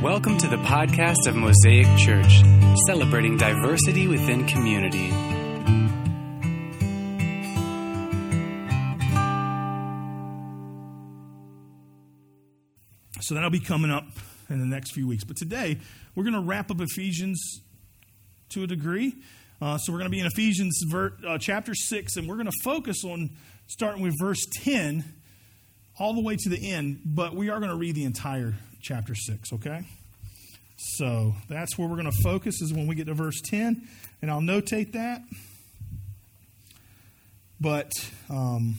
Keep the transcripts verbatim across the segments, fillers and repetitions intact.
Welcome to the podcast of Mosaic Church, celebrating diversity within community. So that'll be coming up in the next few weeks. But today, we're going to wrap up Ephesians to a degree. Uh, so we're going to be in Ephesians ver- uh, chapter six, and we're going to focus on starting with verse ten all the way to the end. But we are going to read the entire chapter six, okay? So that's where we're going to focus, is when we get to verse ten. And I'll notate that. But um,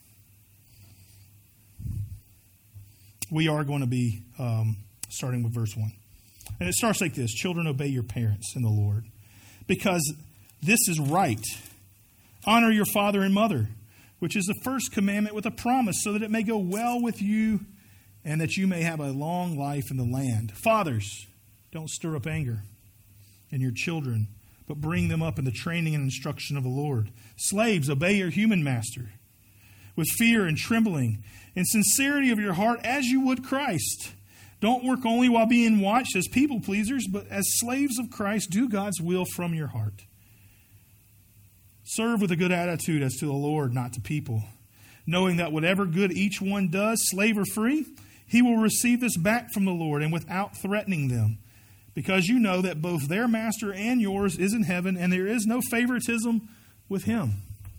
we are going to be um, starting with verse one. And it starts like this: Children, obey your parents in the Lord, because this is right. Honor your father and mother, which is the first commandment with a promise, so that it may go well with you and that you may have a long life in the land. Fathers, don't stir up anger in your children, but bring them up in the training and instruction of the Lord. Slaves, obey your human master with fear and trembling, in sincerity of your heart, as you would Christ. Don't work only while being watched as people pleasers, but as slaves of Christ, do God's will from your heart. Serve with a good attitude as to the Lord, not to people, knowing that whatever good each one does, slave or free, he will receive this back from the Lord, and without threatening them, because you know that both their master and yours is in heaven, and there is no favoritism with him.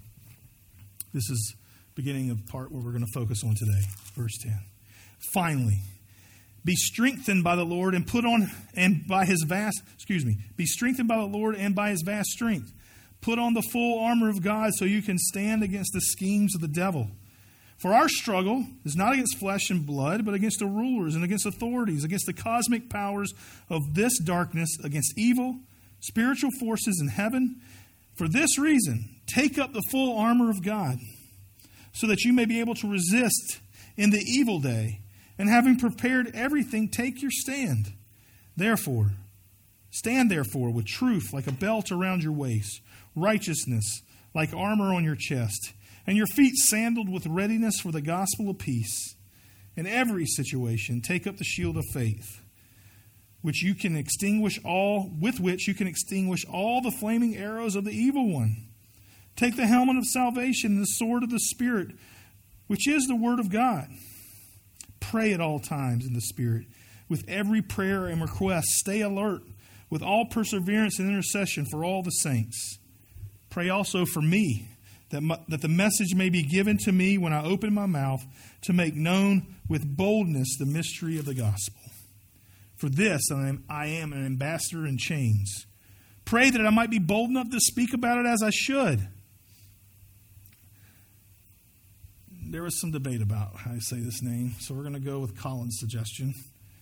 This is the beginning of the part where we're going to focus on today, verse ten. Finally, be strengthened by the Lord and put on, and by his vast, excuse me, be strengthened by the Lord and by his vast strength. Put on the full armor of God so you can stand against the schemes of the devil. For our struggle is not against flesh and blood, but against the rulers and against authorities, against the cosmic powers of this darkness, against evil, spiritual forces in heaven. For this reason, take up the full armor of God, so that you may be able to resist in the evil day. And having prepared everything, take your stand. Therefore, stand therefore with truth like a belt around your waist, righteousness like armor on your chest, and your feet sandaled with readiness for the gospel of peace. In every situation, take up the shield of faith, which you can extinguish all, with which you can extinguish all the flaming arrows of the evil one. Take the helmet of salvation and the sword of the Spirit, which is the word of God. Pray at all times in the Spirit, with every prayer and request. Stay alert with all perseverance and intercession for all the saints. Pray also for me, that, my, that the message may be given to me when I open my mouth, to make known with boldness the mystery of the gospel. For this I am, I am an ambassador in chains. Pray that I might be bold enough to speak about it as I should. There was some debate about how I say this name, so we're going to go with Colin's suggestion.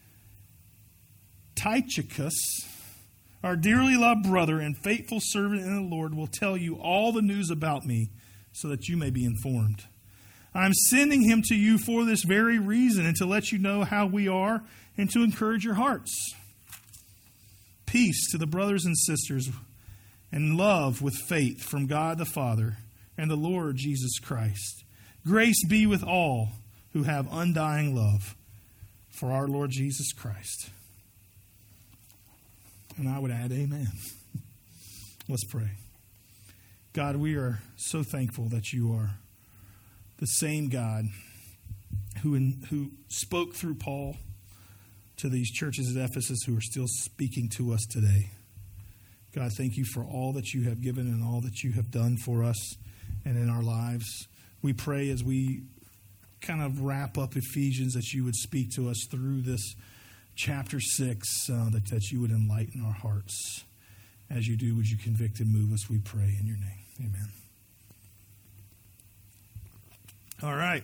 Tychicus, our dearly loved brother and faithful servant in the Lord, will tell you all the news about me, so that you may be informed. I'm sending him to you for this very reason, and to let you know how we are, and to encourage your hearts. Peace to the brothers and sisters, and love with faith from God the Father and the Lord Jesus Christ. Grace be with all who have undying love for our Lord Jesus Christ. And I would add, amen. Let's pray. God, we are so thankful that you are the same God who, in, who spoke through Paul to these churches at Ephesus, who are still speaking to us today. God, thank you for all that you have given and all that you have done for us and in our lives. We pray as we kind of wrap up Ephesians that you would speak to us through this chapter six, uh, that, that you would enlighten our hearts. As you do, would you convict and move us, we pray in your name. Amen. All right.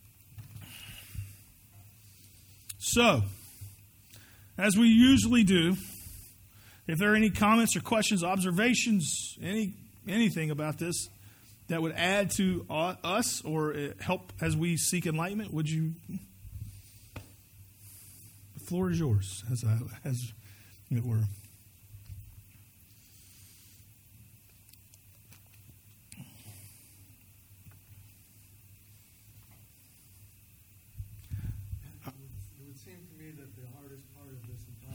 So, as we usually do, if there are any comments or questions, observations, any anything about this that would add to us or help as we seek enlightenment, would you? The floor is yours, as, I, as it were. It would seem to me that the hardest part of this entire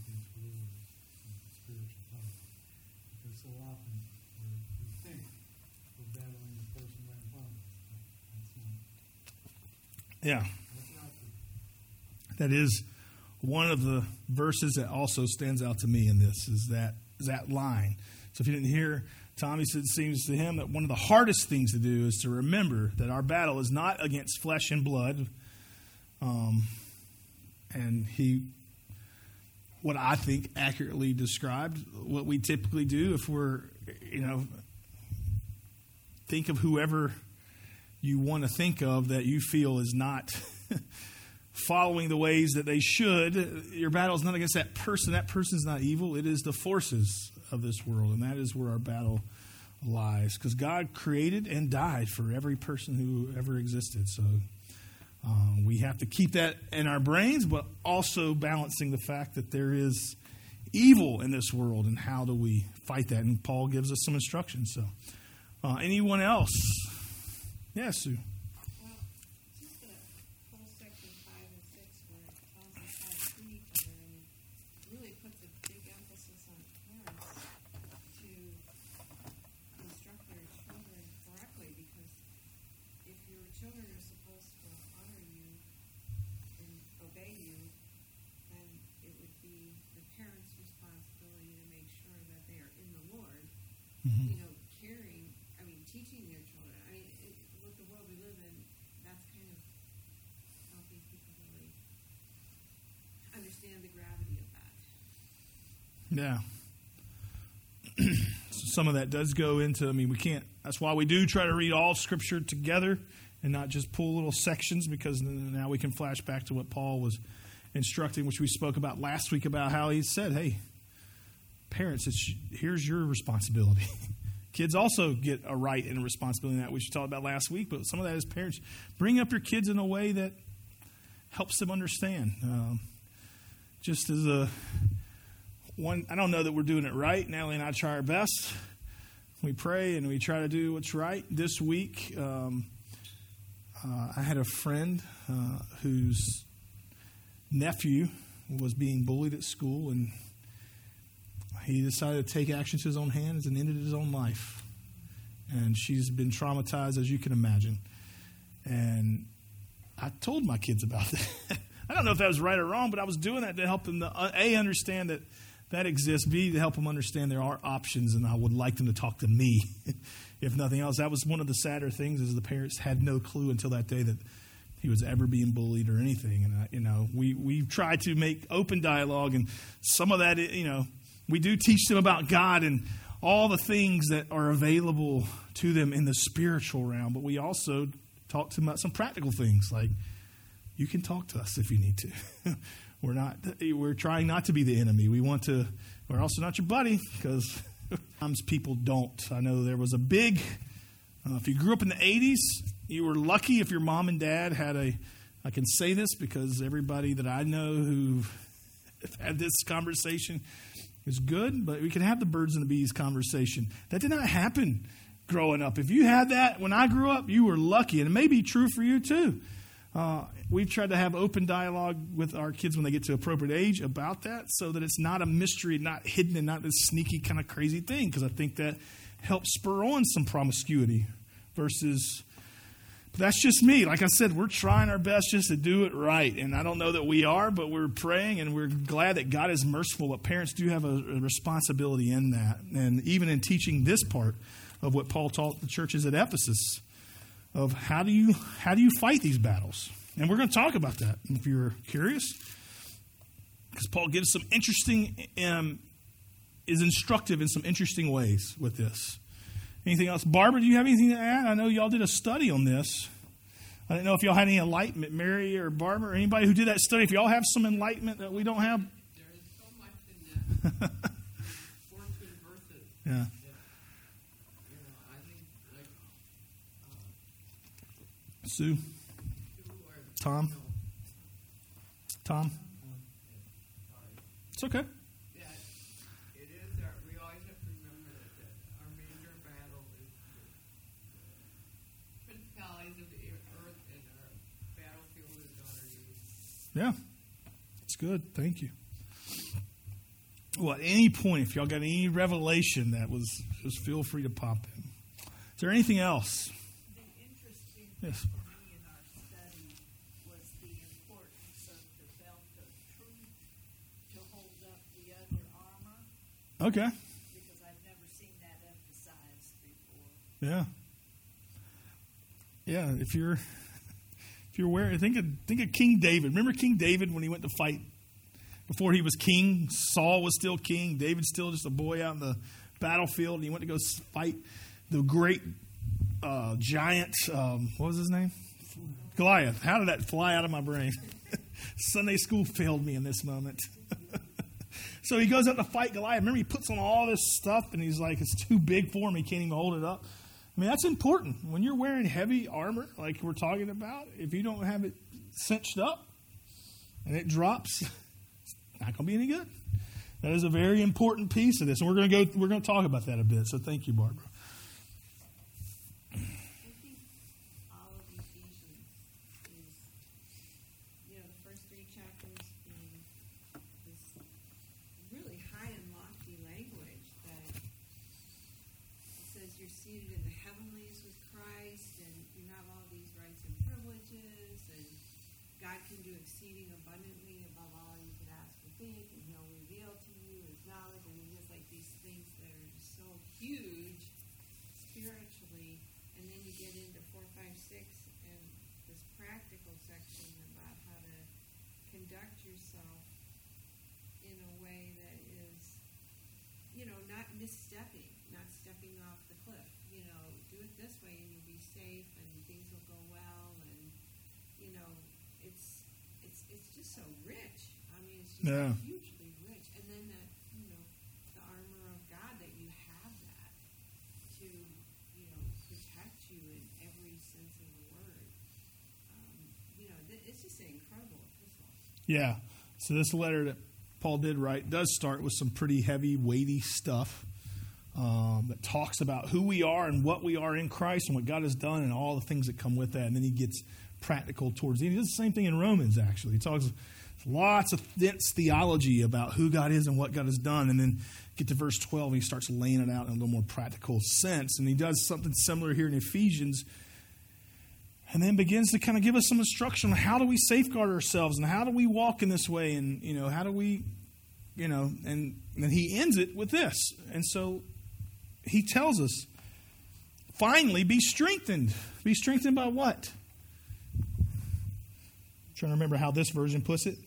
against rulers and spiritual powers. Because so often we we think we're battling the person right in front of us. But that's not, Yeah. that's not true. That is one of the verses that also stands out to me in this is that is that line. So if you didn't hear, Tommy said it seems to him that one of the hardest things to do is to remember that our battle is not against flesh and blood. Um, and he, what I think accurately described what we typically do if we're, you know, think of whoever you want to think of that you feel is not following the ways that they should. Your battle is not against that person. That person is not evil. It is the forces of this world, and that is where our battle lies. Because God created and died for every person who ever existed. So um, we have to keep that in our brains, but also balancing the fact that there is evil in this world, and how do we fight that? And Paul gives us some instructions. So uh, anyone else? Yes, Sue. You know, caring, I mean, teaching their children. I mean, it, with the world we live in, that's kind of, I don't think people really understand the gravity of that. Yeah. So some of that does go into, I mean, we can't, that's why we do try to read all Scripture together and not just pull little sections, because now we can flash back to what Paul was instructing, which we spoke about last week, about how he said, hey, parents, it's, here's your responsibility. Kids also get a right and a responsibility in that, which we talked about last week. But some of that is parents. Bring up your kids in a way that helps them understand. Um, just as a one, I don't know that we're doing it right. Natalie and I try our best. We pray and we try to do what's right. This week, um, uh, I had a friend uh, whose nephew was being bullied at school, and he decided to take action to his own hands and ended his own life. And she's been traumatized, as you can imagine. And I told my kids about that. I don't know if that was right or wrong, but I was doing that to help them, to, uh, A, understand that that exists, B, to help them understand there are options, and I would like them to talk to me, if nothing else. That was one of the sadder things, is the parents had no clue until that day that he was ever being bullied or anything. And, uh, you know, we, we try to make open dialogue, and some of that, you know, we do teach them about God and all the things that are available to them in the spiritual realm. But we also talk to them about some practical things, like you can talk to us if you need to. we're not. We're trying not to be the enemy. We want to. We're also not your buddy, because sometimes people don't. I know there was a big. Uh, if you grew up in the eighties, you were lucky if your mom and dad had a. I can say this because everybody that I know who had this conversation is good, but we can have the birds and the bees conversation. That did not happen growing up. If you had that when I grew up, you were lucky, and it may be true for you too. Uh, we've tried to have open dialogue with our kids when they get to appropriate age about that, so that it's not a mystery, not hidden, and not this sneaky kind of crazy thing, because I think that helps spur on some promiscuity versus... But that's just me. Like I said, we're trying our best just to do it right. And I don't know that we are, but we're praying, and we're glad that God is merciful. But parents do have a, a responsibility in that. And even in teaching this part of what Paul taught the churches at Ephesus, of how do you how do you fight these battles? And we're going to talk about that if you're curious. Because Paul gives some interesting, um, is instructive in some interesting ways with this. Anything else? Barbara, do you have anything to add? I know y'all did a study on this. I didn't know if y'all had any enlightenment. Mary or Barbara or anybody who did that study, if y'all have some enlightenment that we don't have. There is so much in that. fourteen verses. Yeah. That, you know, I think, like, uh, Sue? or, Tom? no, Tom? sorry. It's okay. Yeah, it is, our, we always have to remember that, that our major battle is the principalities of the earth, and our battlefield is on our knees. Yeah. It's good. Thank you. Well, at any point, if y'all got any revelation that was, just feel free to pop in. Is there anything else? The interesting Yes. thing for me in our study was the importance of the belt of truth to hold up the other armor, Okay. because I've never seen that emphasized before. Yeah. Yeah, if you're if you're aware, think of think of King David. Remember King David when he went to fight before he was king? Saul was still king. David's still just a boy out in the battlefield, and he went to go fight the great uh, giant. Um, what was his name? Goliath. How did that fly out of my brain? Sunday school failed me in this moment. So he goes out to fight Goliath. Remember, he puts on all this stuff, and he's like, it's too big for him. He can't even hold it up. I mean, that's important. When you're wearing heavy armor, like we're talking about, if you don't have it cinched up and it drops, it's not going to be any good. That is a very important piece of this, and we're going to go. We're going to talk about that a bit. So, thank you, Barbara. I think all of Ephesians is, you know, the first three chapters in this really high and lofty language that it says you're seated in the heavenlies with Christ, and you have all these rights and privileges, and God can do exceeding abundantly above all you could ask or think, and He'll reveal to you His knowledge. I mean, there's like these things that are just so huge spiritually, and then you get into four, five, six, and this practical section about how to conduct yourself in a way that is, you know, not misstepping, not stepping off the cliff. You know, do it this way, and you'll be safe, and things will go well, and you know, it's it's it's just so rich. I mean, it's just Yeah. hugely rich, and then the you know the armor of God, that you have that to you know protect you in every sense of the word. Um, you know, th- it's just an incredible epistle. Yeah. So this letter that Paul did write does start with some pretty heavy, weighty stuff um, that talks about who we are and what we are in Christ and what God has done and all the things that come with that. And then he gets practical towards the end. He does the same thing in Romans, actually. He talks lots of dense theology about who God is and what God has done. And then get to verse twelve, and he starts laying it out in a little more practical sense. And he does something similar here in Ephesians. And then begins to kind of give us some instruction on how do we safeguard ourselves and how do we walk in this way, and you know how do we, you know, and then he ends it with this. And so he tells us, finally, be strengthened. Be strengthened by what? I'm trying to remember how this version puts it.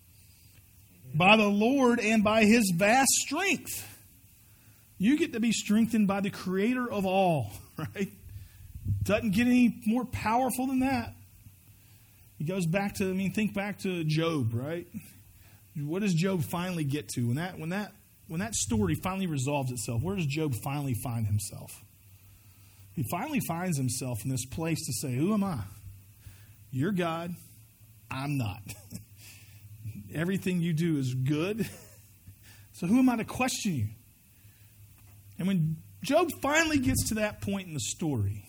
By the Lord and by His vast strength. You get to be strengthened by the Creator of all, right? Doesn't get any more powerful than that. He goes back to, I mean, think back to Job, right? What does Job finally get to? When that when that when that story finally resolves itself, where does Job finally find himself? He finally finds himself in this place to say, who am I? You're God. I'm not. Everything you do is good. So who am I to question you? And when Job finally gets to that point in the story,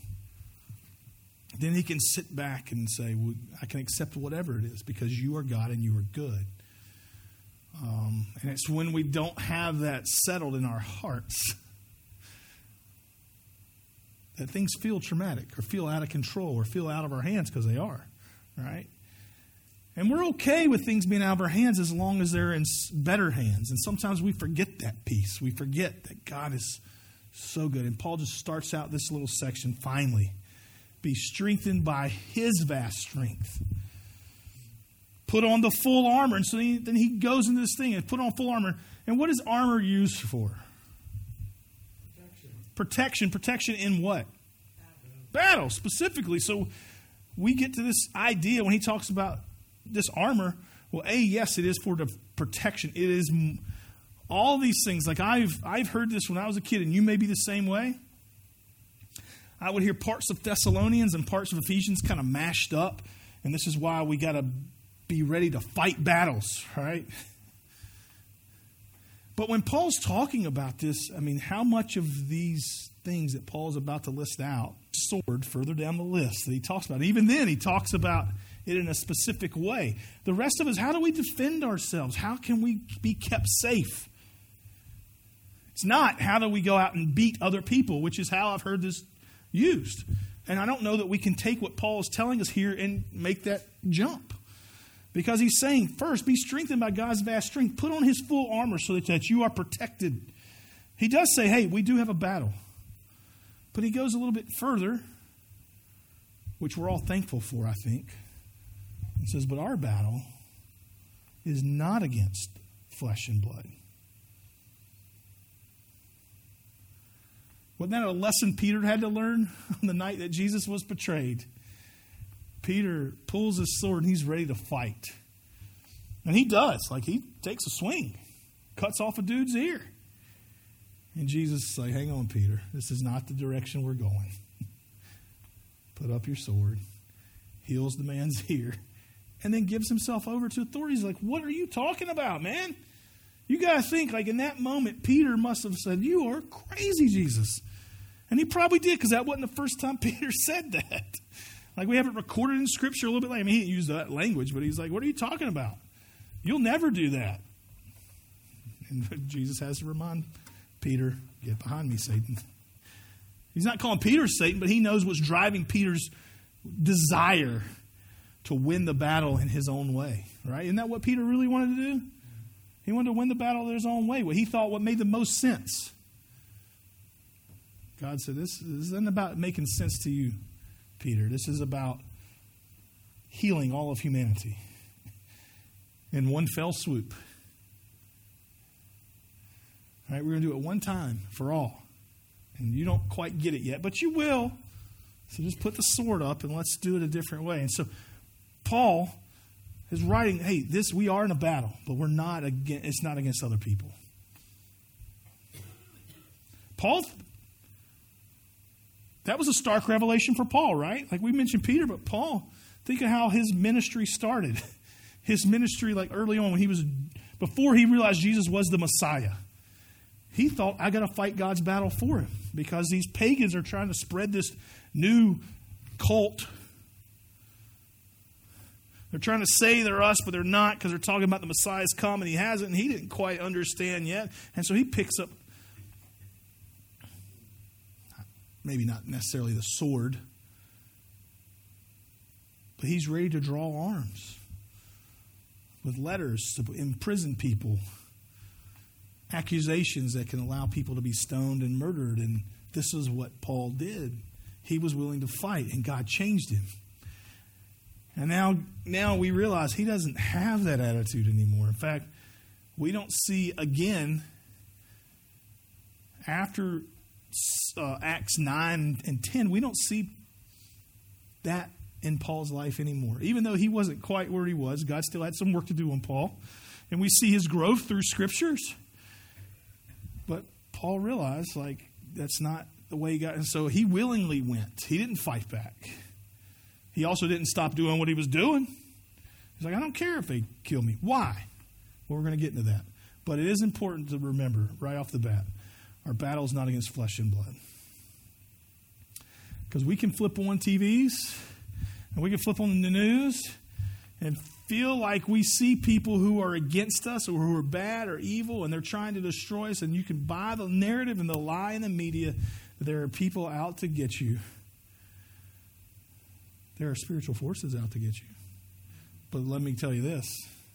then he can sit back and say, well, I can accept whatever it is because you are God and you are good. Um, and it's when we don't have that settled in our hearts that things feel traumatic or feel out of control or feel out of our hands, because they are, right? And we're okay with things being out of our hands as long as they're in better hands. And sometimes we forget that piece. We forget that God is so good. And Paul just starts out this little section, finally. Be strengthened by His vast strength. Put on the full armor. And so he, then he goes into this thing and put on full armor. And what is armor used for? Protection. Protection. Protection in what? Battle. Battle, specifically. So we get to this idea when he talks about this armor. Well, A, yes, it is for the protection. It is all these things. Like I've I've heard this when I was a kid, and you may be the same way. I would hear parts of Thessalonians and parts of Ephesians kind of mashed up. And this is why we got to be ready to fight battles, right? But when Paul's talking about this, I mean, how much of these things that Paul's about to list out, sword further down the list that he talks about, even then he talks about it in a specific way. The rest of us, how do we defend ourselves? How can we be kept safe? It's not how do we go out and beat other people, which is how I've heard this used. And I don't know that we can take what Paul is telling us here and make that jump. Because he's saying, first, be strengthened by God's vast strength. Put on his full armor so that, that you are protected. He does say, hey, we do have a battle. But he goes a little bit further, which we're all thankful for, I think. He says, but our battle is not against flesh and blood. Wasn't that a lesson Peter had to learn on the night that Jesus was betrayed? Peter pulls his sword and he's ready to fight. And he does. Like, he takes a swing, cuts off a dude's ear. And Jesus is like, hang on, Peter. This is not the direction we're going. Put up your sword. Heals the man's ear. And then gives himself over to authorities. Like, what are you talking about, man? You got to think, like, in that moment, Peter must have said, you are crazy, Jesus. And he probably did, because that wasn't the first time Peter said that. Like, we have it recorded in Scripture a little bit later. I mean, he didn't use that language, but he's like, what are you talking about? You'll never do that. And Jesus has to remind Peter, get behind me, Satan. He's not calling Peter Satan, but he knows what's driving Peter's desire to win the battle in his own way. Right? Isn't that what Peter really wanted to do? He wanted to win the battle in his own way. What he thought what made the most sense. God said, this, this isn't about making sense to you, Peter. This is about healing all of humanity in one fell swoop. All right, we're going to do it one time for all. And you don't quite get it yet, but you will. So just put the sword up and let's do it a different way. And so Paul is writing, hey, this we are in a battle, but we're not against, it's not against other people. Paul, that was a stark revelation for Paul, right? Like we mentioned Peter, but Paul, think of how his ministry started. His ministry, like early on when he was, before he realized Jesus was the Messiah, he thought, I got to fight God's battle for him because these pagans are trying to spread this new cult. They're trying to say they're us, but they're not because they're talking about the Messiah's come and he hasn't, and he didn't quite understand yet. And so he picks up, maybe not necessarily the sword, but he's ready to draw arms with letters to imprison people, accusations that can allow people to be stoned and murdered. And this is what Paul did. He was willing to fight, and God changed him. And now, now we realize he doesn't have that attitude anymore. In fact, we don't see again after uh, Acts nine and ten, we don't see that in Paul's life anymore. Even though he wasn't quite where he was, God still had some work to do on Paul. And we see his growth through scriptures. But Paul realized, like, that's not the way he got. And so he willingly went. He didn't fight back. He also didn't stop doing what he was doing. He's like, I don't care if they kill me. Why? Well, we're going to get into that. But it is important to remember right off the bat, our battle is not against flesh and blood. Because we can flip on T Vs and we can flip on the news and feel like we see people who are against us or who are bad or evil and they're trying to destroy us. And you can buy the narrative and the lie in the media that there are people out to get you. There are spiritual forces out to get you. But let me tell you this.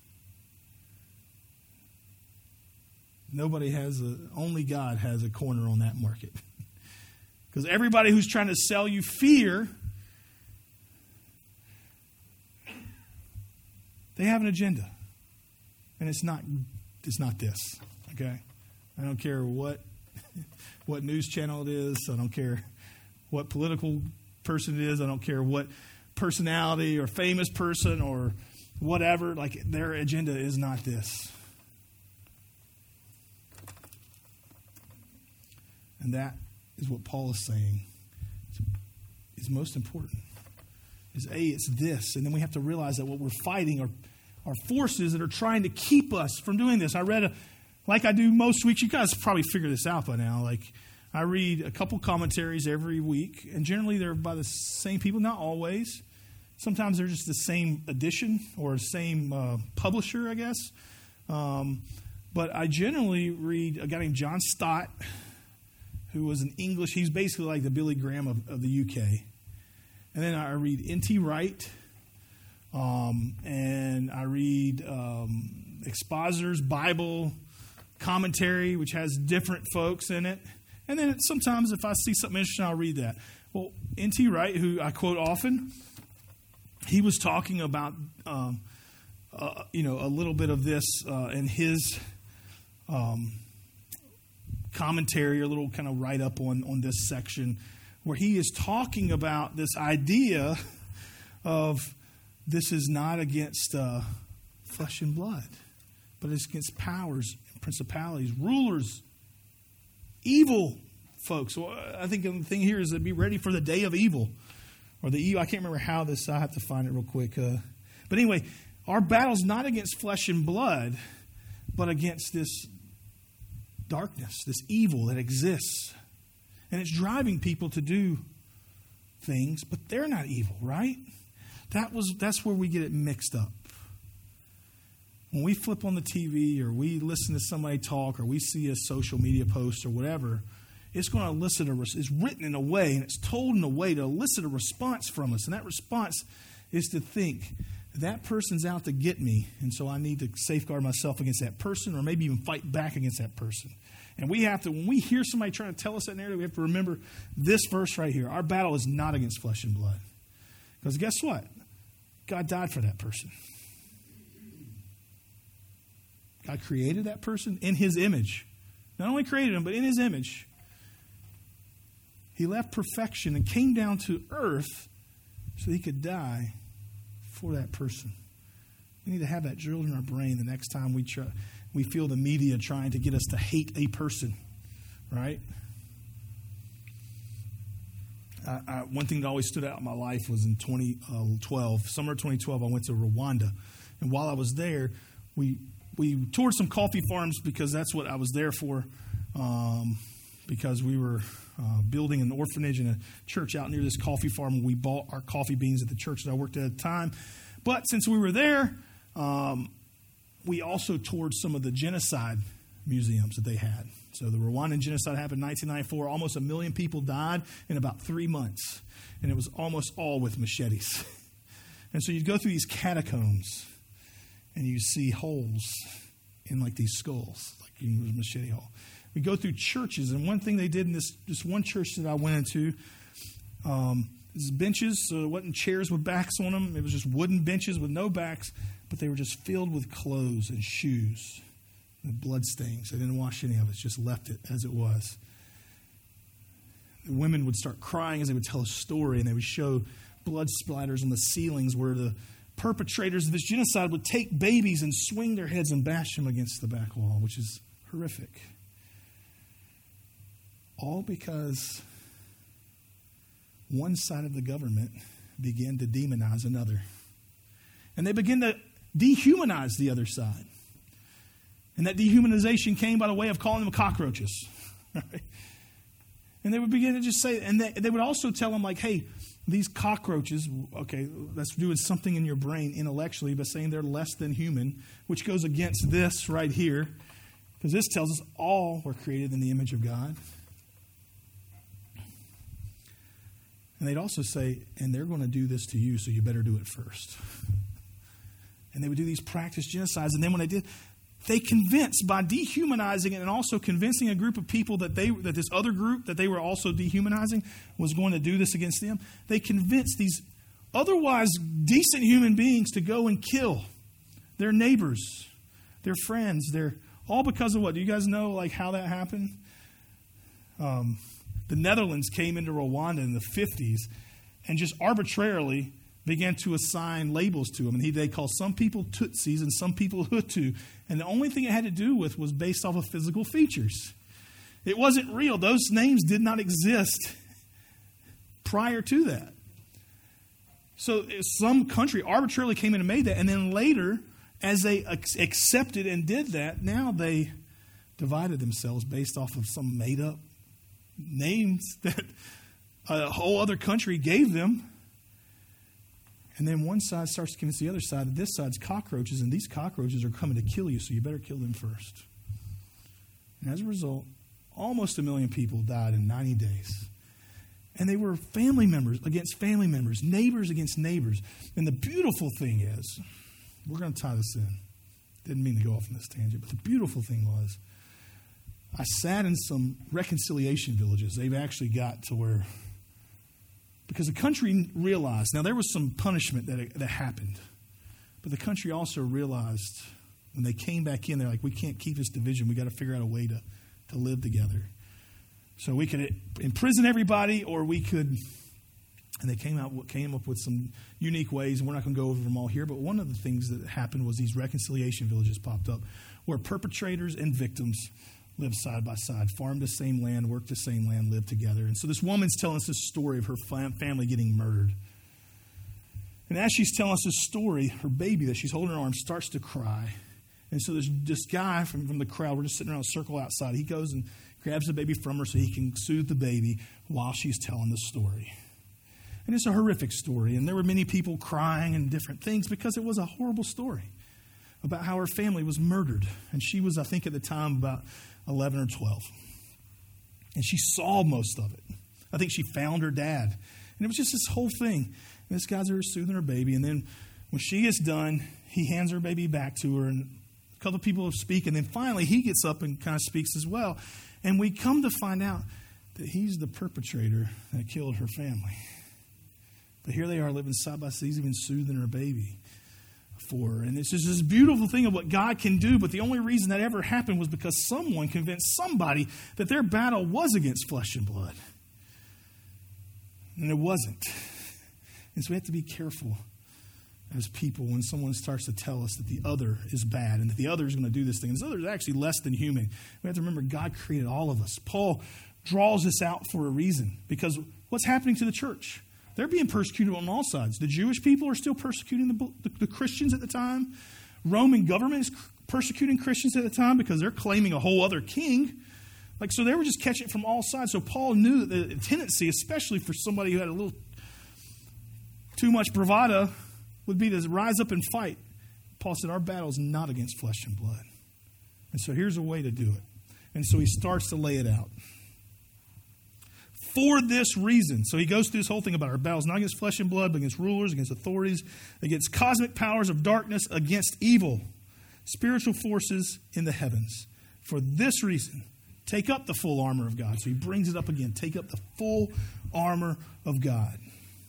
Nobody has a, only God has a corner on that market. Because everybody who's trying to sell you fear, they have an agenda. And it's not it's not this. Okay? I don't care what what news channel it is. I don't care what political person it is. I don't care what personality or famous person or whatever. Like, their agenda is not this. And that is what Paul is saying is most important. Is A, it's this. And then we have to realize that what we're fighting are, are forces that are trying to keep us from doing this. I read, a, like I do most weeks, you guys probably figure this out by now. Like, I read a couple commentaries every week, and generally they're by the same people, not always. Sometimes they're just the same edition or the same uh, publisher, I guess. Um, But I generally read a guy named John Stott, who was an English, he's basically like the Billy Graham of, of the U K. And then I read N T Wright, um, and I read um, Expositor's Bible Commentary, which has different folks in it. And then sometimes if I see something interesting, I'll read that. Well, N T Wright, who I quote often, he was talking about, um, uh, you know, a little bit of this uh, in his um, commentary, or a little kind of write-up on, on this section, where he is talking about this idea of this is not against uh, flesh and blood, but it's against powers, principalities, rulers, evil folks. So I think the thing here is to be ready for the day of evil, or the evil. I can't remember how this. I have to find it real quick. Uh, but anyway, our battle's not against flesh and blood, but against this darkness, this evil that exists, and it's driving people to do things, but they're not evil, right? That was that's where we get it mixed up. When we flip on the T V, or we listen to somebody talk, or we see a social media post or whatever, it's going to elicit a, it's written in a way, and it's told in a way to elicit a response from us. And that response is to think, that person's out to get me, and so I need to safeguard myself against that person, or maybe even fight back against that person. And we have to, when we hear somebody trying to tell us that narrative, we have to remember this verse right here. Our battle is not against flesh and blood. Because guess what? God died for that person. God created that person in his image. Not only created him, but in his image. He left perfection and came down to earth so he could die for that person. We need to have that drilled in our brain the next time we try, we feel the media trying to get us to hate a person, right? I, I, one thing that always stood out in my life was in twenty twelve, summer of twenty twelve, I went to Rwanda. And while I was there, we we toured some coffee farms because that's what I was there for, um, because we were uh, building an orphanage and a church out near this coffee farm, and we bought our coffee beans at the church that I worked at at the time. But since we were there, um, we also toured some of the genocide museums that they had. So the Rwandan genocide happened in nineteen ninety-four. Almost a million people died in about three months. And it was almost all with machetes. And so you'd go through these catacombs, and you see holes in like these skulls, like in a machete hole. We go through churches, and one thing they did in this, this one church that I went into, um, is benches, so it wasn't chairs with backs on them. It was just wooden benches with no backs, but they were just filled with clothes and shoes and blood stains. They didn't wash any of it, just left it as it was. The women would start crying as they would tell a story, and they would show blood splatters on the ceilings where the perpetrators of this genocide would take babies and swing their heads and bash them against the back wall, which is horrific. All because one side of the government began to demonize another. And they began to dehumanize the other side. And that dehumanization came by the way of calling them cockroaches. Right? And they would begin to just say, and they, they would also tell them like, hey, these cockroaches, okay, that's doing something in your brain intellectually by saying they're less than human, which goes against this right here, because this tells us all were created in the image of God. And they'd also say, and they're going to do this to you, so you better do it first. And they would do these practice genocides, and then when they did, they convinced by dehumanizing it and also convincing a group of people that they that this other group that they were also dehumanizing was going to do this against them. They convinced these otherwise decent human beings to go and kill their neighbors, their friends, their all because of what? Do you guys know like how that happened? Um, the Netherlands came into Rwanda in the fifties and just arbitrarily began to assign labels to them. And he, they called some people Tutsis and some people Hutu. And the only thing it had to do with was based off of physical features. It wasn't real. Those names did not exist prior to that. So some country arbitrarily came in and made that. And then later, as they accepted and did that, now they divided themselves based off of some made-up names that a whole other country gave them. And then one side starts to convince the other side that this side's cockroaches, and these cockroaches are coming to kill you, so you better kill them first. And as a result, almost a million people died in ninety days. And they were family members against family members, neighbors against neighbors. And the beautiful thing is, we're going to tie this in. Didn't mean to go off on this tangent, but the beautiful thing was, I sat in some reconciliation villages. They've actually got to where, because the country realized, now there was some punishment that, that happened, but the country also realized when they came back in, they're like, we can't keep this division. We got to figure out a way to, to live together. So we could imprison everybody, or we could, and they came out came up with some unique ways, and we're not going to go over them all here, but one of the things that happened was these reconciliation villages popped up where perpetrators and victims lived side by side, farmed the same land, worked the same land, lived together. And so this woman's telling us this story of her family getting murdered. And as she's telling us this story, her baby that she's holding in her arms starts to cry. And so there's this guy from, from the crowd, we're just sitting around a circle outside. He goes and grabs the baby from her so he can soothe the baby while she's telling the story. And it's a horrific story. And there were many people crying and different things because it was a horrible story about how her family was murdered. And she was, I think at the time, about eleven or twelve. And she saw most of it. I think she found her dad. And it was just this whole thing. And this guy's there soothing her baby. And then when she gets done, he hands her baby back to her. And a couple of people speak. And then finally he gets up and kind of speaks as well. And we come to find out that he's the perpetrator that killed her family. But here they are living side by side. He's even soothing her baby for her. And it's just this beautiful thing of what God can do. But the only reason that ever happened was because someone convinced somebody that their battle was against flesh and blood. And it wasn't. And so we have to be careful as people when someone starts to tell us that the other is bad and that the other is going to do this thing. And this other is actually less than human. We have to remember God created all of us. Paul draws this out for a reason. Because what's happening to the church? They're being persecuted on all sides. The Jewish people are still persecuting the, the, the Christians at the time. Roman government is persecuting Christians at the time because they're claiming a whole other king. Like, so they were just catching it from all sides. So Paul knew that the tendency, especially for somebody who had a little too much bravado, would be to rise up and fight. Paul said, our battle is not against flesh and blood. And so here's a way to do it. And so he starts to lay it out. For this reason. So he goes through this whole thing about our battles not against flesh and blood, but against rulers, against authorities, against cosmic powers of darkness, against evil, spiritual forces in the heavens. For this reason, take up the full armor of God. So he brings it up again. Take up the full armor of God.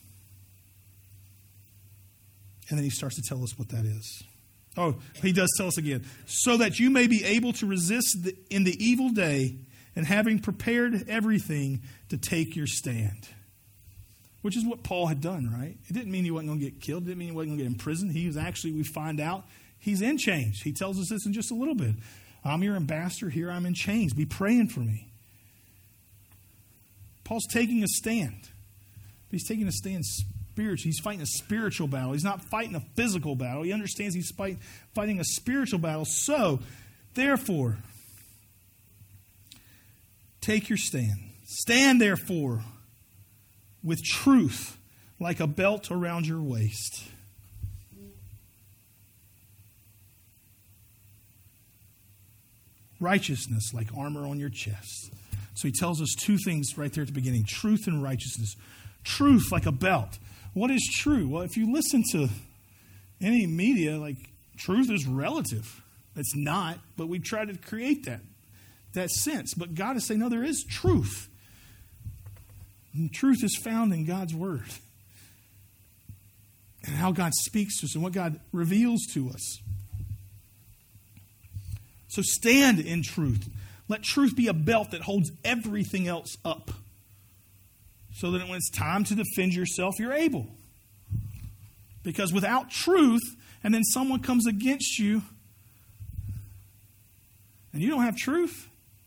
And then he starts to tell us what that is. Oh, he does tell us again. So that you may be able to resist the, in the evil day, and having prepared everything to take your stand. Which is what Paul had done, right? It didn't mean he wasn't going to get killed. It didn't mean he wasn't going to get imprisoned. He was actually, we find out, he's in chains. He tells us this in just a little bit. I'm your ambassador. Here I'm in chains. Be praying for me. Paul's taking a stand. He's taking a stand spiritually. He's fighting a spiritual battle. He's not fighting a physical battle. He understands he's fight, fighting a spiritual battle. So, therefore, take your stand. Stand, therefore, with truth like a belt around your waist. Righteousness like armor on your chest. So he tells us two things right there at the beginning. Truth and righteousness. Truth like a belt. What is true? Well, if you listen to any media, like, truth is relative. It's not, but we try to create that, that sense. But God is saying, no, there is truth. And truth is found in God's word. And how God speaks to us and what God reveals to us. So stand in truth. Let truth be a belt that holds everything else up. So that when it's time to defend yourself, you're able. Because without truth, and then someone comes against you, and you don't have truth,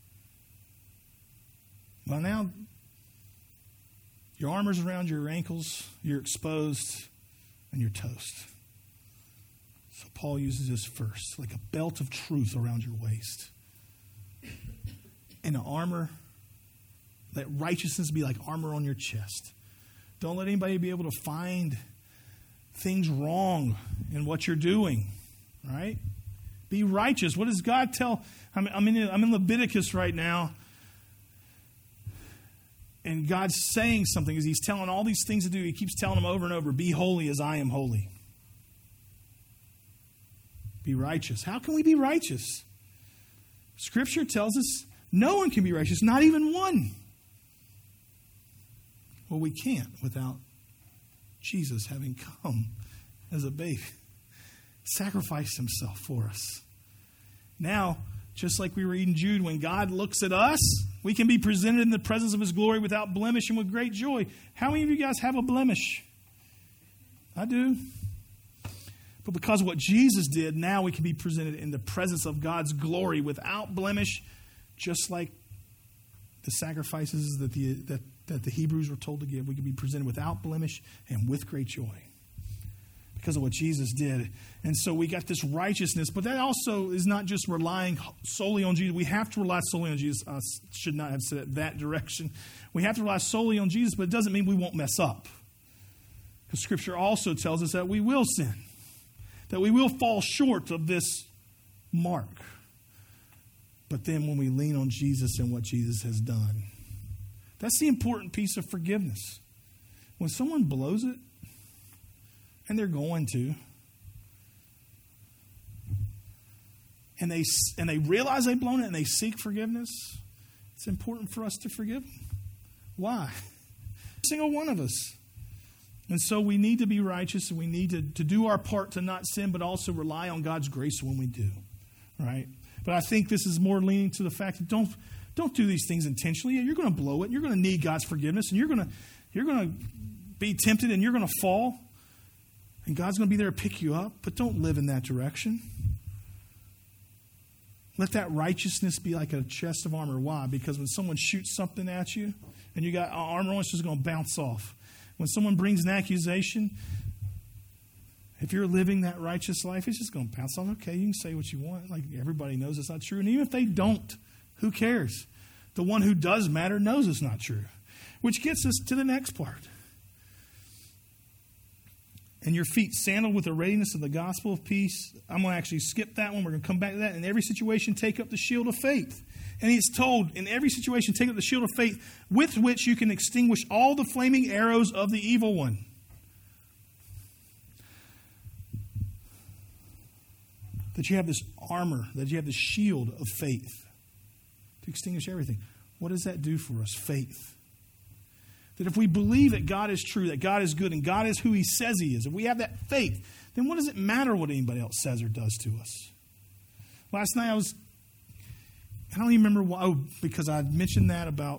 well, now your armor's around your ankles, you're exposed, and you're toast. So Paul uses this first, like a belt of truth around your waist. And an armor, let righteousness be like armor on your chest. Don't let anybody be able to find things wrong in what you're doing, right? Be righteous. What does God tell? I'm, I'm, in, I'm in Leviticus right now. And God's saying something as he's telling all these things to do. He keeps telling them over and over, be holy as I am holy. Be righteous. How can we be righteous? Scripture tells us no one can be righteous, not even one. Well, we can't without Jesus having come as a baby, sacrificed himself for us. Now, just like we were reading Jude, when God looks at us, we can be presented in the presence of his glory without blemish and with great joy. How many of you guys have a blemish? I do. But because of what Jesus did, now we can be presented in the presence of God's glory without blemish, just like the sacrifices that the, that, that the Hebrews were told to give. We can be presented without blemish and with great joy because of what Jesus did. And so we got this righteousness, but that also is not just relying solely on Jesus. We have to rely solely on Jesus. I should not have said it that direction. We have to rely solely on Jesus, but it doesn't mean we won't mess up. Because Scripture also tells us that we will sin, that we will fall short of this mark. But then when we lean on Jesus and what Jesus has done, that's the important piece of forgiveness. When someone blows it, and they're going to, and they and they realize they've blown it and they seek forgiveness, it's important for us to forgive them. Why? Every single one of us. And so we need to be righteous, and we need to, to do our part to not sin, but also rely on God's grace when we do. Right? But I think this is more leaning to the fact that don't don't do these things intentionally. You're going to blow it. You're going to need God's forgiveness, and you're going to you're going to be tempted, and you're going to fall. And God's going to be there to pick you up, but don't live in that direction. Let that righteousness be like a chest of armor. Why? Because when someone shoots something at you and you got armor on, it's just going to bounce off. When someone brings an accusation, if you're living that righteous life, it's just going to bounce off. Okay, you can say what you want. Like everybody knows it's not true. And even if they don't, who cares? The one who does matter knows it's not true. Which gets us to the next part. And your feet sandaled with the readiness of the gospel of peace. I'm going to actually skip that one. We're going to come back to that. In every situation, take up the shield of faith. And he's told, in every situation, take up the shield of faith with which you can extinguish all the flaming arrows of the evil one. That you have this armor, that you have this shield of faith to extinguish everything. What does that do for us? Faith. That if we believe that God is true, that God is good, and God is who he says he is, if we have that faith, then what does it matter what anybody else says or does to us? Last night I was, I don't even remember why, oh, because I mentioned that about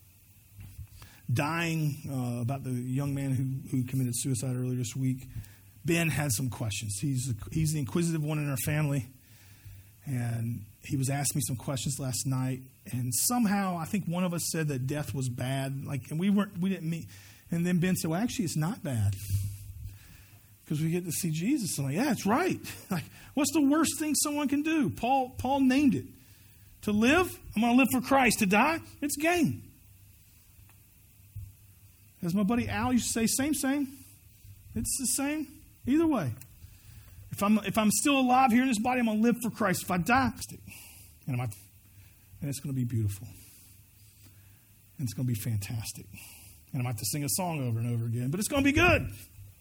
dying, uh, about the young man who, who committed suicide earlier this week. Ben had some questions. He's, he's the inquisitive one in our family. And he was asking me some questions last night, and somehow I think one of us said that death was bad, like, and we weren't, we didn't mean. And then Ben said, "Well, actually, it's not bad because we get to see Jesus." I'm like, "Yeah, it's right. Like, what's the worst thing someone can do?" Paul, Paul named it. To live, I'm going to live for Christ. To die, it's gain. As my buddy Al used to say, same, same. It's the same either way. If I'm if I'm still alive here in this body, I'm going to live for Christ. If I die, and, I'm, and it's going to be beautiful. And it's going to be fantastic. And I might have to sing a song over and over again, but it's going to be good.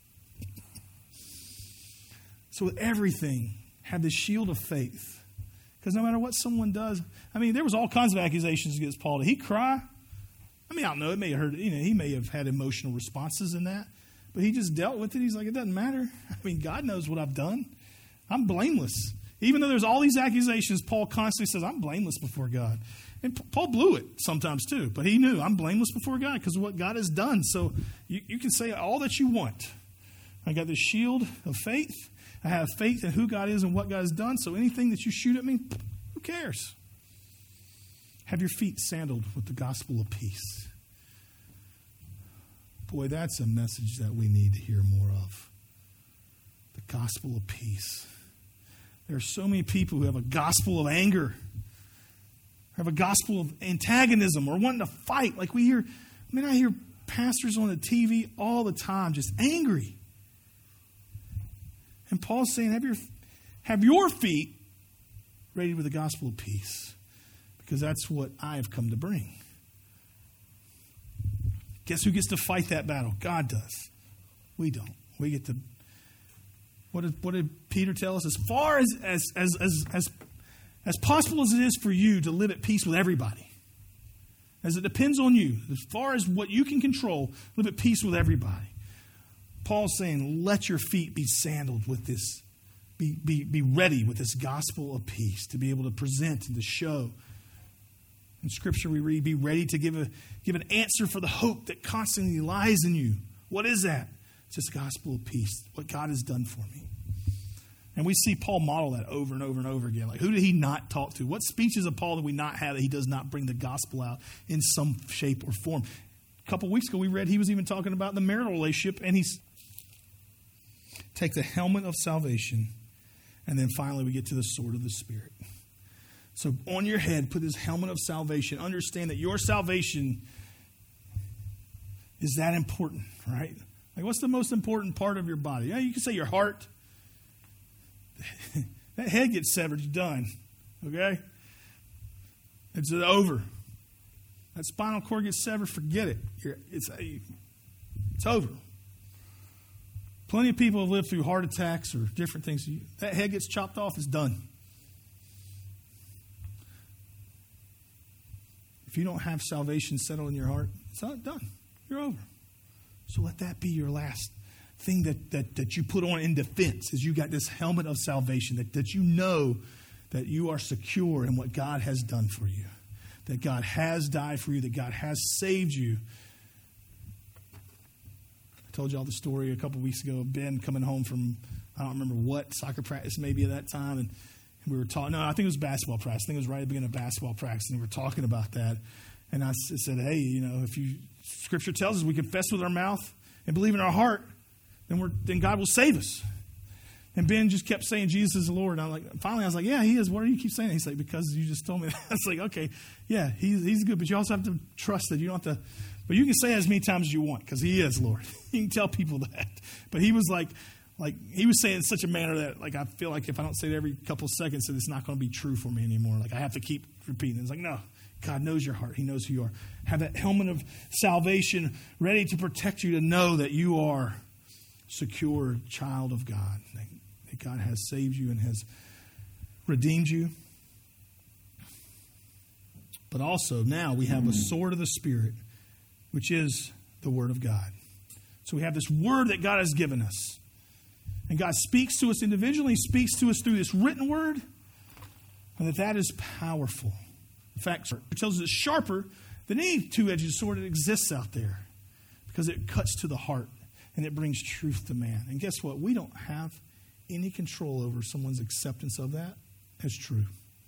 So with everything, have this shield of faith. Because no matter what someone does, I mean, there was all kinds of accusations against Paul. Did he cry? I mean, I don't know. It may have hurt. You know, he may have had emotional responses in that. But he just dealt with it. He's like, it doesn't matter. I mean, God knows what I've done. I'm blameless. Even though there's all these accusations, Paul constantly says, I'm blameless before God. And Paul blew it sometimes too. But he knew, I'm blameless before God because of what God has done. So you, you can say all that you want. I got this shield of faith. I have faith in who God is and what God has done. So anything that you shoot at me, who cares? Have your feet sandaled with the gospel of peace. Boy, that's a message that we need to hear more of. The gospel of peace. There are so many people who have a gospel of anger, have a gospel of antagonism, or wanting to fight. Like we hear, I mean, I hear pastors on the T V all the time just angry. And Paul's saying, have your, have your feet ready with the gospel of peace, because that's what I have come to bring. Guess who gets to fight that battle? God does. We don't. We get to. What did, what did Peter tell us? As far as as, as as as as possible as it is for you to live at peace with everybody, as it depends on you, as far as what you can control, live at peace with everybody. Paul's saying, let your feet be sandaled with this, be, be, be ready with this gospel of peace to be able to present and to show. In Scripture we read, be ready to give a give an answer for the hope that constantly lies in you. What is that? It's this gospel of peace, what God has done for me. And we see Paul model that over and over and over again. Like, who did he not talk to? What speeches of Paul do we not have that he does not bring the gospel out in some shape or form? A couple weeks ago we read he was even talking about the marital relationship, and he's take the helmet of salvation, and then finally we get to the sword of the Spirit. So on your head, put this helmet of salvation. Understand that your salvation is that important, right? Like, what's the most important part of your body? Yeah, you can say your heart. That head gets severed, you're done. Okay? It's over. That spinal cord gets severed, forget it. You're, it's, it's over. Plenty of people have lived through heart attacks or different things. That head gets chopped off, it's done. If you don't have salvation settled in your heart, it's not done. You're over. So let that be your last thing that, that, that you put on in defense, is you got this helmet of salvation, that, that you know that you are secure in what God has done for you, that God has died for you, that God has saved you. I told you all the story a couple weeks ago of Ben coming home from, I don't remember what, soccer practice maybe at that time, and we were talking, no, I think it was basketball practice. I think it was right at the beginning of basketball practice, and we were talking about that. And I said, hey, you know, if you, Scripture tells us we confess with our mouth and believe in our heart, then we're then God will save us. And Ben just kept saying Jesus is the Lord. And I'm like, finally, I was like, yeah, he is. What do you keep saying? He's like, because you just told me that. I was like, okay, yeah, he's, he's good. But you also have to trust that you don't have to, but you can say it as many times as you want, because he is Lord. You can tell people that. But he was like, like he was saying in such a manner that, like, I feel like if I don't say it every couple of seconds, that it's not going to be true for me anymore. Like, I have to keep repeating. It's like, no, God knows your heart. He knows who you are. Have that helmet of salvation ready to protect you, to know that you are secure child of God, that, that God has saved you and has redeemed you. But also now we have a sword of the Spirit, which is the Word of God. So we have this Word that God has given us. And God speaks to us individually, speaks to us through this written Word, and that that is powerful. In fact, it tells us it's sharper than any two-edged sword that exists out there, because it cuts to the heart and it brings truth to man. And guess what? We don't have any control over someone's acceptance of that as true.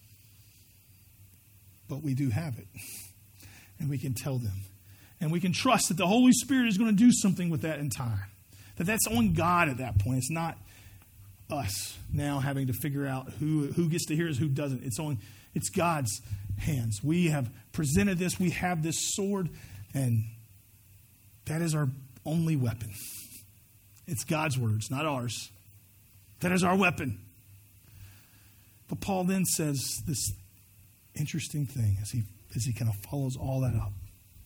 But we do have it. And we can tell them. And we can trust that the Holy Spirit is going to do something with that in time. That that's on God at that point. It's not us now having to figure out who, who gets to hear us, who doesn't. It's on, it's God's hands. We have presented this. We have this sword. And that is our only weapon. It's God's words, not ours. That is our weapon. But Paul then says this interesting thing as he as he kind of follows all that up.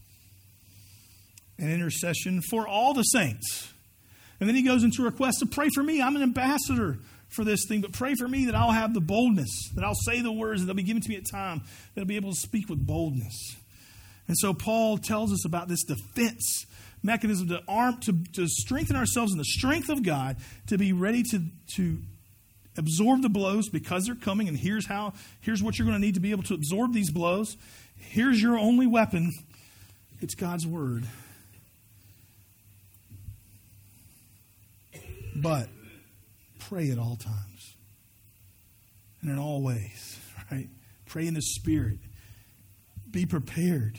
An intercession for all the saints. And then he goes into a request to pray for me. I'm an ambassador for this thing, but pray for me that I'll have the boldness, that I'll say the words that will be given to me at time, that I'll be able to speak with boldness. And so Paul tells us about this defense mechanism to arm to, to strengthen ourselves in the strength of God, to be ready to, to absorb the blows because they're coming. And here's how, here's what you're going to need to be able to absorb these blows. Here's your only weapon. It's God's word. But pray at all times and in all ways, right? Pray in the Spirit. Be prepared.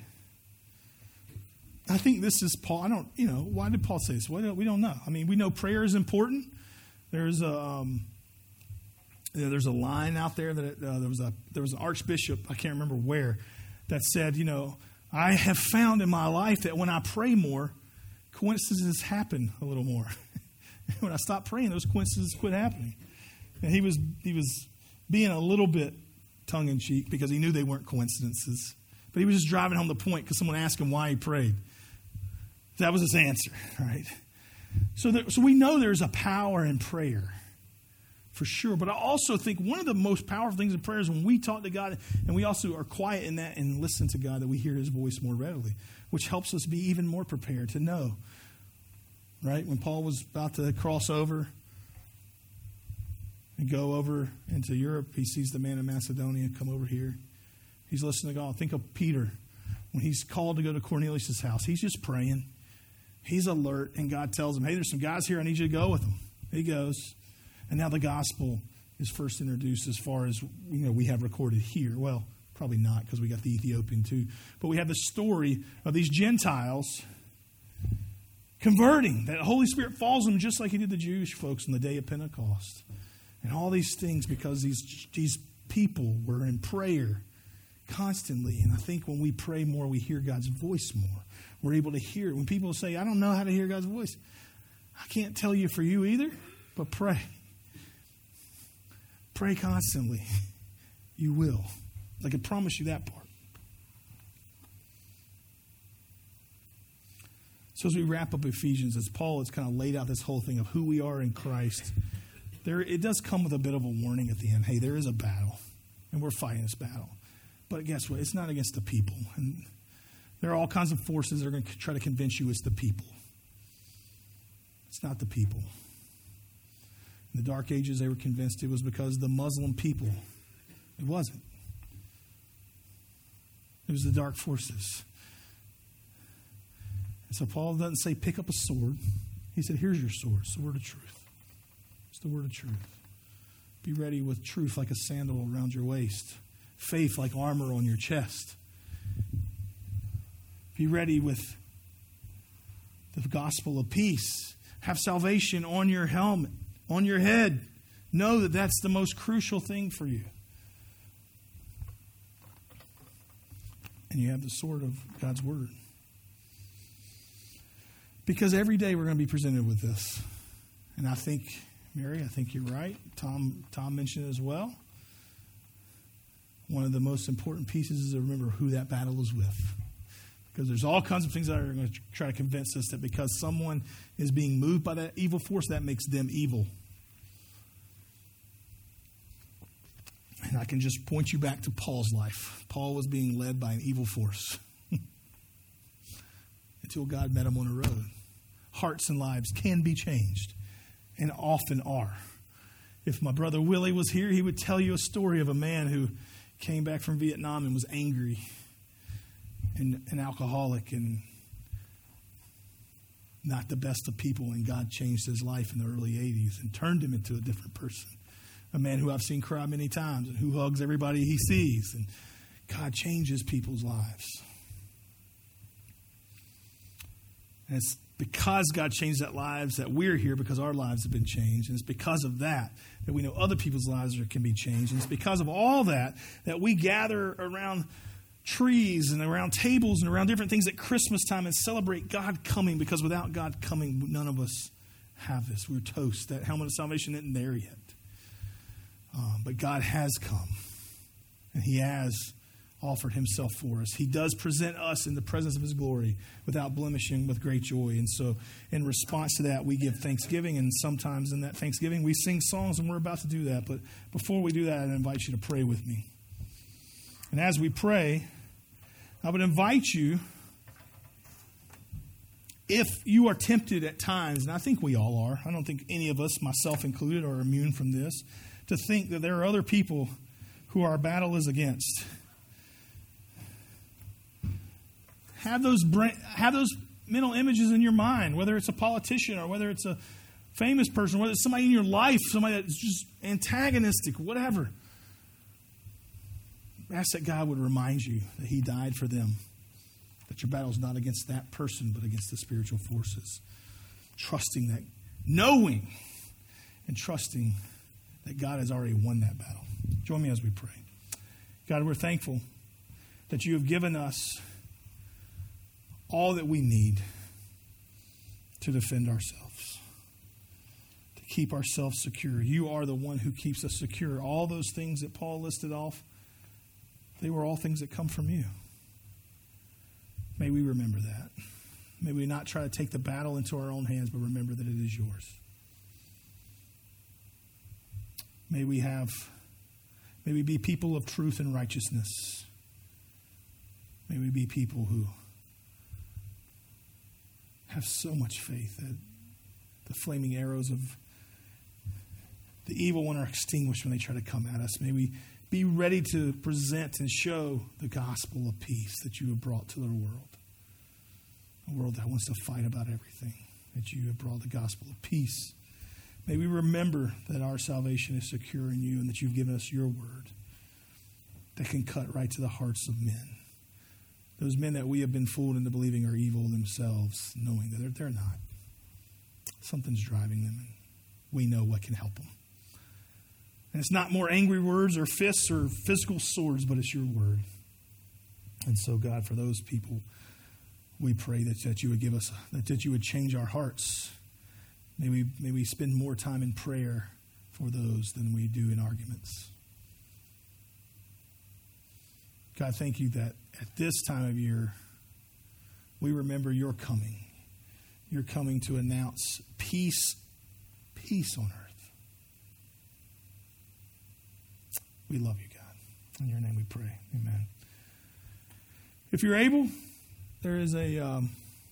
I think this is Paul. I don't, you know, why did Paul say this? We don't, we don't know. I mean, we know prayer is important. There's a, um, you know, there's a line out there that uh, there was a there was an archbishop, I can't remember where, that said, you know, I have found in my life that when I pray more, coincidences happen a little more. When I stop praying, those coincidences quit happening. And he was he was being a little bit tongue-in-cheek because he knew they weren't coincidences. But he was just driving home the point because someone asked him why he prayed. That was his answer, right? So, there, so we know there's a power in prayer, for sure. But I also think one of the most powerful things in prayer is when we talk to God and we also are quiet in that and listen to God, that we hear his voice more readily, which helps us be even more prepared to know. Right? When Paul was about to cross over and go over into Europe, he sees the man in Macedonia come over here. He's listening to God. Think of Peter. When he's called to go to Cornelius' house, he's just praying. He's alert, and God tells him, hey, there's some guys here. I need you to go with them. He goes. And now the gospel is first introduced as far as, you know, we have recorded here. Well, probably not because we got the Ethiopian too. But we have the story of these Gentiles converting. That the Holy Spirit falls on them just like he did the Jewish folks on the day of Pentecost. And all these things because these, these people were in prayer constantly. And I think when we pray more, we hear God's voice more. We're able to hear it. When people say, I don't know how to hear God's voice, I can't tell you for you either, but pray. Pray constantly. You will. I can promise you that part. So as we wrap up Ephesians, as Paul has kind of laid out this whole thing of who we are in Christ, there it does come with a bit of a warning at the end. Hey, there is a battle, and we're fighting this battle. But guess what? It's not against the people. And there are all kinds of forces that are going to try to convince you it's the people. It's not the people. In the Dark Ages, they were convinced it was because the Muslim people. It wasn't. It was the dark forces. And so Paul doesn't say pick up a sword. He said, here's your sword. It's the word of truth. It's the word of truth. Be ready with truth like a sandal around your waist. Faith like armor on your chest. Be ready with the gospel of peace. Have salvation on your helmet, on your head. Know that that's the most crucial thing for you. And you have the sword of God's word. Because every day we're going to be presented with this. And I think, Mary, I think you're right. Tom, Tom mentioned it as well. One of the most important pieces is to remember who that battle is with. Because there's all kinds of things that are going to try to convince us that because someone is being moved by that evil force, that makes them evil. And I can just point you back to Paul's life. Paul was being led by an evil force until God met him on the road. Hearts and lives can be changed, and often are. If my brother Willie was here, he would tell you a story of a man who came back from Vietnam and was angry and an alcoholic and not the best of people, and God changed his life in the early eighties and turned him into a different person. A man who I've seen cry many times and who hugs everybody he sees. And God changes people's lives. And it's because God changed that lives that we're here, because our lives have been changed. And it's because of that that we know other people's lives are, can be changed. And it's because of all that that we gather around trees and around tables and around different things at Christmas time and celebrate God coming, because without God coming, none of us have this. We're toast. That helmet of salvation isn't there yet. Um, but God has come, and he has offered himself for us. He does present us in the presence of his glory without blemishing, with great joy. And so in response to that, we give thanksgiving, and sometimes in that thanksgiving, we sing songs, and we're about to do that. But before we do that, I invite you to pray with me. And as we pray, I would invite you, if you are tempted at times, and I think we all are, I don't think any of us, myself included, are immune from this, to think that there are other people who our battle is against. Have those brain, have those mental images in your mind, whether it's a politician or whether it's a famous person, whether it's somebody in your life, somebody that's just antagonistic, whatever. Ask that God would remind you that he died for them, that your battle is not against that person, but against the spiritual forces. Trusting that, knowing and trusting that God has already won that battle. Join me as we pray. God, we're thankful that you have given us all that we need to defend ourselves, to keep ourselves secure. You are the one who keeps us secure. All those things that Paul listed off, they were all things that come from you. May we remember that. May we not try to take the battle into our own hands, but remember that it is yours. May we have, may we be people of truth and righteousness. May we be people who have so much faith that the flaming arrows of the evil one are extinguished when they try to come at us. May we be ready to present and show the gospel of peace that you have brought to the world. A world that wants to fight about everything, that you have brought the gospel of peace. May we remember that our salvation is secure in you and that you've given us your word that can cut right to the hearts of men. Those men that we have been fooled into believing are evil themselves, knowing that they're, they're not. Something's driving them, and we know what can help them. And it's not more angry words or fists or physical swords, but it's your word. And so, God, for those people, we pray that, that you would give us, that, that you would change our hearts. May we, may we spend more time in prayer for those than we do in arguments. God, thank you that at this time of year, we remember your coming. You're coming to announce peace, peace on earth. We love you, God. In your name we pray. Amen. If you're able, there is a um,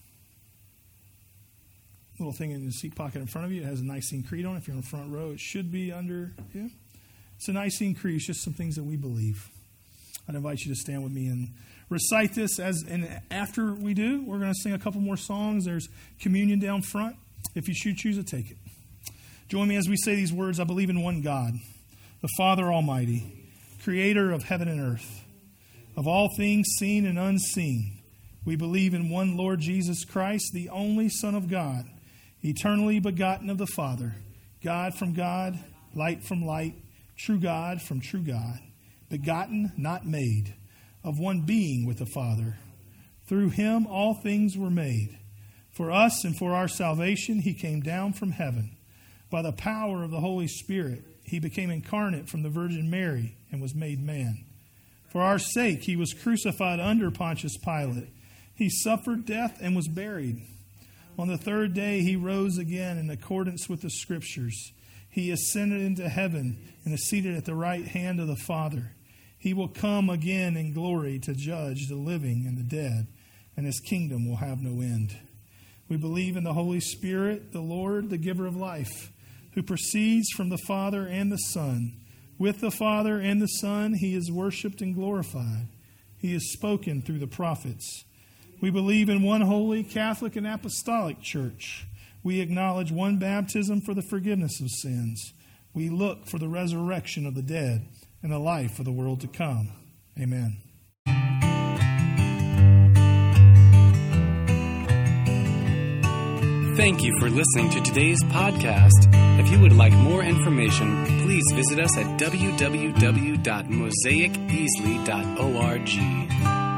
little thing in the seat pocket in front of you. It has a Nicene Creed on it. If you're in the front row, it should be under you. It's a Nicene Creed. It's just some things that we believe. I'd invite you to stand with me and recite this. As and after we do, we're going to sing a couple more songs. There's communion down front. If you should choose to take it. Join me as we say these words. I believe in one God, the Father Almighty, creator of heaven and earth, of all things seen and unseen. We believe in one Lord Jesus Christ, the only Son of God, eternally begotten of the Father, God from God, light from light, true God from true God, begotten, not made, of one being with the Father. Through him all things were made. For us and for our salvation he came down from heaven. By the power of the Holy Spirit he became incarnate from the Virgin Mary and was made man. For our sake he was crucified under Pontius Pilate. He suffered death and was buried. On the third day he rose again in accordance with the Scriptures. He ascended into heaven and is seated at the right hand of the Father. He will come again in glory to judge the living and the dead, and his kingdom will have no end. We believe in the Holy Spirit, the Lord, the giver of life, who proceeds from the Father and the Son. With the Father and the Son, he is worshipped and glorified. He is spoken through the prophets. We believe in one holy, Catholic, and apostolic church. We acknowledge one baptism for the forgiveness of sins. We look for the resurrection of the dead and the life of the world to come. Amen. Thank you for listening to today's podcast. If you would like more information, please visit us at w w w dot mosaic easley dot org.